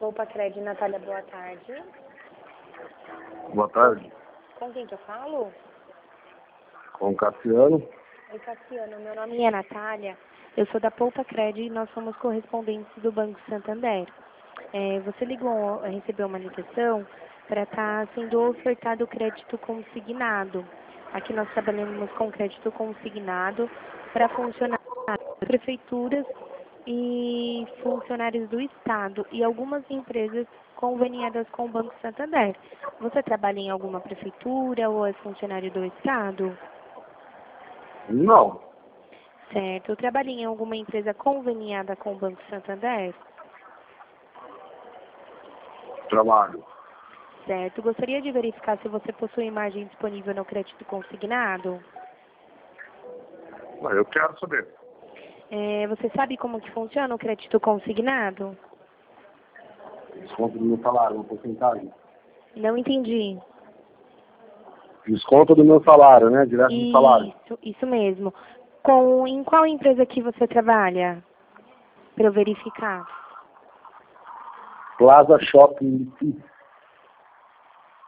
Poupa Cred, Natália, boa tarde. Boa tarde. Com quem que eu falo? Com o Cassiano. Oi, Cassiano, meu nome é Natália. Eu sou da Poupa Cred e nós somos correspondentes do Banco Santander. Você recebeu uma ligação para estar sendo ofertado crédito consignado. Aqui nós trabalhamos com crédito consignado para funcionários das prefeituras e funcionários do Estado e algumas empresas conveniadas com o Banco Santander. Você trabalha em alguma prefeitura ou é funcionário do Estado? Não. Certo. Trabalha em alguma empresa conveniada com o Banco Santander? Trabalho. Certo. Gostaria de verificar se você possui margem disponível no crédito consignado? Eu quero saber. Você sabe como que funciona o crédito consignado? Desconto do meu salário, uma porcentagem. Não entendi. Desconto do meu salário, né? Direto do salário. Isso mesmo. Em qual empresa que você trabalha? Para eu verificar. Plaza Shopping.